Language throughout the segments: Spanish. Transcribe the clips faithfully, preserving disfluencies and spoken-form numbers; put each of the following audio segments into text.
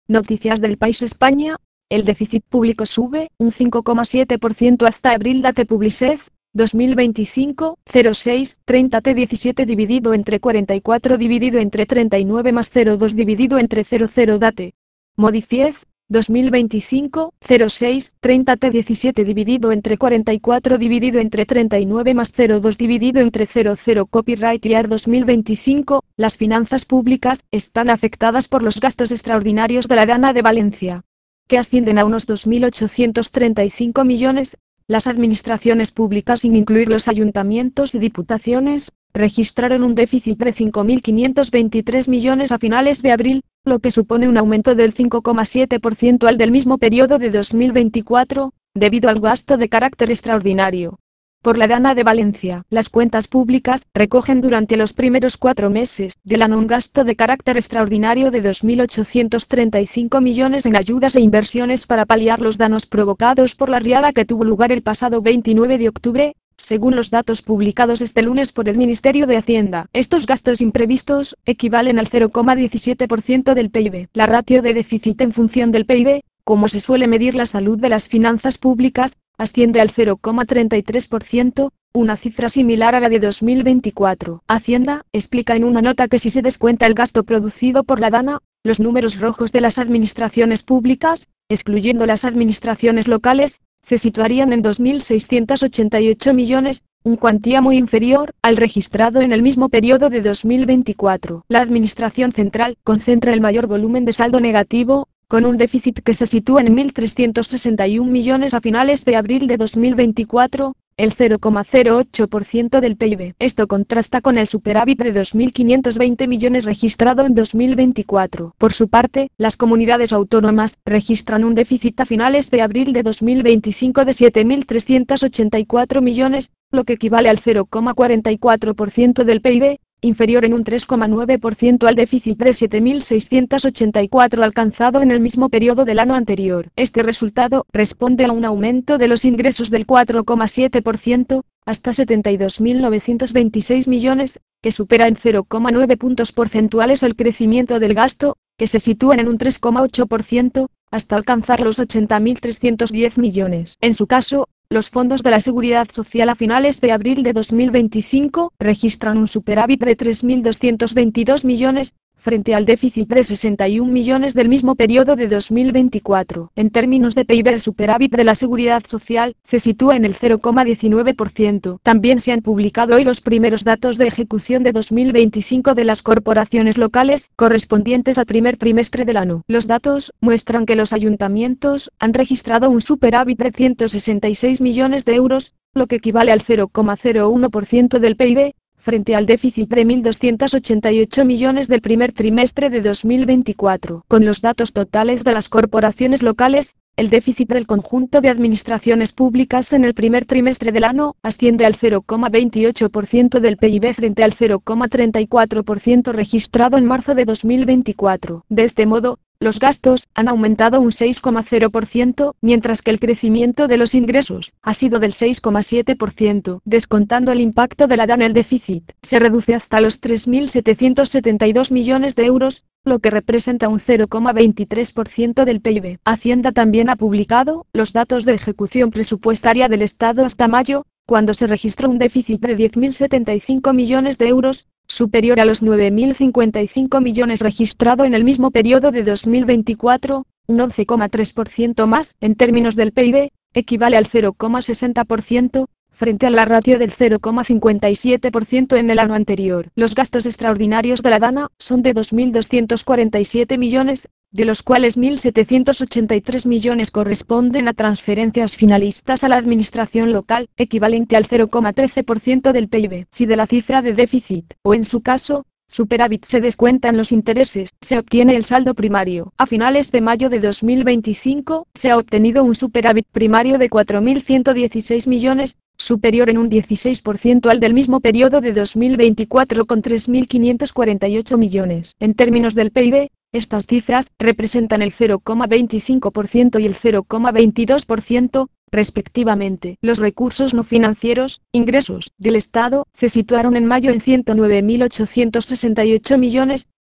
Noticias del País España. El déficit público sube un cinco coma siete por ciento hasta abril. Date Publicez, dos mil veinticinco, cero seis, treinta T diecisiete dividido entre cuarenta y cuatro dividido entre treinta y nueve más cero coma dos dividido entre cero coma cero. Date. Modifiez, dos mil veinticinco, cero seis, treinta T diecisiete dividido entre cuarenta y cuatro dividido entre treinta y nueve más cero coma dos dividido entre cero coma cero. Copyright Year dos mil veinticinco. Las finanzas públicas están afectadas por los gastos extraordinarios de la Dana de Valencia, que ascienden a unos dos mil ochocientos treinta y cinco millones. Las administraciones públicas, sin incluir los ayuntamientos y diputaciones, registraron un déficit de cinco mil quinientos veintitrés millones a finales de abril, lo que supone un aumento del cinco coma siete por ciento al del mismo periodo de dos mil veinticuatro, debido al gasto de carácter extraordinario por la Dana de Valencia. Las cuentas públicas recogen durante los primeros cuatro meses del año un gasto de carácter extraordinario de dos mil ochocientos treinta y cinco millones en ayudas e inversiones para paliar los daños provocados por la riada que tuvo lugar el pasado veintinueve de octubre, según los datos publicados este lunes por el Ministerio de Hacienda. Estos gastos imprevistos equivalen al cero coma diecisiete por ciento del P I B. La ratio de déficit en función del P I B, como se suele medir la salud de las finanzas públicas, asciende al cero coma treinta y tres por ciento, una cifra similar a la de dos mil veinticuatro. Hacienda explica en una nota que si se descuenta el gasto producido por la Dana, los números rojos de las administraciones públicas, excluyendo las administraciones locales, se situarían en dos mil seiscientos ochenta y ocho millones, una cuantía muy inferior al registrado en el mismo periodo de dos mil veinticuatro. La Administración Central concentra el mayor volumen de saldo negativo, con un déficit que se sitúa en mil trescientos sesenta y un millones a finales de abril de dos mil veinticuatro, el cero coma cero ocho por ciento del P I B. Esto contrasta con el superávit de dos mil quinientos veinte millones registrado en dos mil veinticuatro. Por su parte, las comunidades autónomas registran un déficit a finales de abril de dos mil veinticinco de siete mil trescientos ochenta y cuatro millones, lo que equivale al cero coma cuarenta y cuatro por ciento del P I B, inferior en un tres coma nueve por ciento al déficit de siete mil seiscientos ochenta y cuatro alcanzado en el mismo periodo del año anterior. Este resultado responde a un aumento de los ingresos del cuatro coma siete por ciento, hasta setenta y dos mil novecientos veintiséis millones, que supera en cero coma nueve puntos porcentuales el crecimiento del gasto, que se sitúa en un tres coma ocho por ciento, hasta alcanzar los ochenta mil trescientos diez millones. En su caso, los fondos de la Seguridad Social a finales de abril de dos mil veinticinco registran un superávit de tres mil doscientos veintidós millones, frente al déficit de sesenta y un millones del mismo periodo de dos mil veinticuatro. En términos de P I B, el superávit de la Seguridad Social se sitúa en el cero coma diecinueve por ciento. También se han publicado hoy los primeros datos de ejecución de dos mil veinticinco de las corporaciones locales, correspondientes al primer trimestre del año. Los datos muestran que los ayuntamientos han registrado un superávit de ciento sesenta y seis millones de euros, lo que equivale al cero coma cero uno por ciento del P I B, frente al déficit de mil doscientos ochenta y ocho millones del primer trimestre de dos mil veinticuatro. Con los datos totales de las corporaciones locales, el déficit del conjunto de administraciones públicas en el primer trimestre del año asciende al cero coma veintiocho por ciento del P I B frente al cero coma treinta y cuatro por ciento registrado en marzo de dos mil veinticuatro. De este modo, los gastos han aumentado un seis coma cero por ciento, mientras que el crecimiento de los ingresos ha sido del seis coma siete por ciento. Descontando el impacto de la Dana, el déficit se reduce hasta los tres mil setecientos setenta y dos millones de euros, lo que representa un cero coma veintitrés por ciento del P I B. Hacienda también ha publicado los datos de ejecución presupuestaria del Estado hasta mayo, cuando se registró un déficit de diez mil setenta y cinco millones de euros, superior a los nueve mil cincuenta y cinco millones registrado en el mismo periodo de dos mil veinticuatro, un once coma tres por ciento más. En términos del P I B, equivale al cero coma sesenta por ciento, frente a la ratio del cero coma cincuenta y siete por ciento en el año anterior. Los gastos extraordinarios de la Dana son de dos mil doscientos cuarenta y siete millones, de los cuales mil setecientos ochenta y tres millones corresponden a transferencias finalistas a la administración local, equivalente al cero coma trece por ciento del P I B. Si de la cifra de déficit, o en su caso, superávit, se descuentan los intereses, se obtiene el saldo primario. A finales de mayo de dos mil veinticinco, se ha obtenido un superávit primario de cuatro mil ciento dieciséis millones, superior en un dieciséis por ciento al del mismo periodo de dos mil veinticuatro con tres mil quinientos cuarenta y ocho millones. En términos del P I B, estas cifras representan el cero coma veinticinco por ciento y el cero coma veintidós por ciento, respectivamente. Los recursos no financieros, ingresos, del Estado, se situaron en mayo en ciento nueve mil ochocientos sesenta y ocho millones,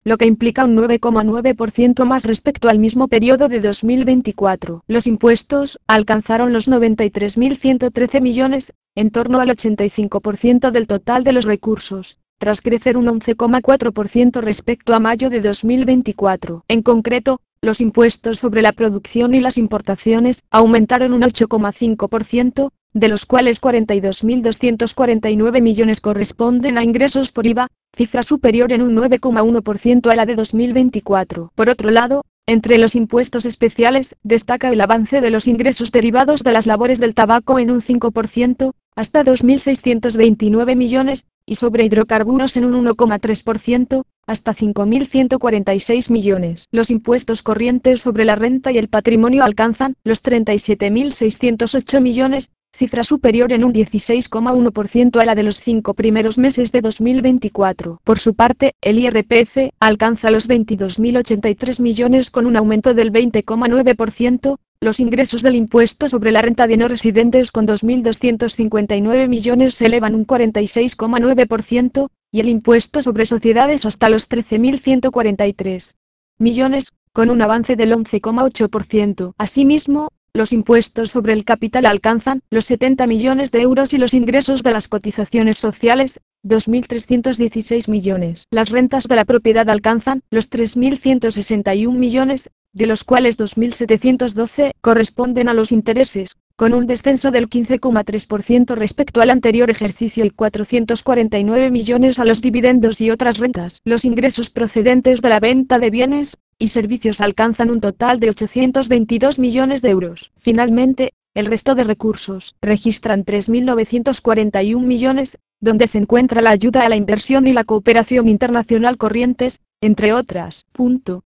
lo que implica un nueve coma nueve por ciento más respecto al mismo periodo de dos mil veinticuatro. Los impuestos alcanzaron los noventa y tres mil ciento trece millones, en torno al ochenta y cinco por ciento del total de los recursos, tras crecer un once coma cuatro por ciento respecto a mayo de dos mil veinticuatro. En concreto, los impuestos sobre la producción y las importaciones aumentaron un ocho coma cinco por ciento, de los cuales cuarenta y dos mil doscientos cuarenta y nueve millones corresponden a ingresos por I V A, cifra superior en un nueve coma uno por ciento a la de dos mil veinticuatro. Por otro lado, entre los impuestos especiales, destaca el avance de los ingresos derivados de las labores del tabaco en un cinco por ciento, hasta dos mil seiscientos veintinueve millones, y sobre hidrocarburos en un uno coma tres por ciento, hasta cinco mil ciento cuarenta y seis millones. Los impuestos corrientes sobre la renta y el patrimonio alcanzan los treinta y siete mil seiscientos ocho millones, cifra superior en un dieciséis coma uno por ciento a la de los cinco primeros meses de dos mil veinticuatro. Por su parte, el I R P F alcanza los veintidós mil ochenta y tres millones con un aumento del veinte coma nueve por ciento, los ingresos del impuesto sobre la renta de no residentes con dos mil doscientos cincuenta y nueve millones se elevan un cuarenta y seis coma nueve por ciento, y el impuesto sobre sociedades hasta los trece mil ciento cuarenta y tres millones, con un avance del once coma ocho por ciento. Asimismo, los impuestos sobre el capital alcanzan los setenta millones de euros y los ingresos de las cotizaciones sociales, dos mil trescientos dieciséis millones. Las rentas de la propiedad alcanzan los tres mil ciento sesenta y un millones, de los cuales dos mil setecientos doce corresponden a los intereses, con un descenso del quince coma tres por ciento respecto al anterior ejercicio y cuatrocientos cuarenta y nueve millones a los dividendos y otras rentas. Los ingresos procedentes de la venta de bienes y servicios alcanzan un total de ochocientos veintidós millones de euros. Finalmente, el resto de recursos registran tres mil novecientos cuarenta y un millones, donde se encuentra la ayuda a la inversión y la cooperación internacional corrientes, entre otras. Punto.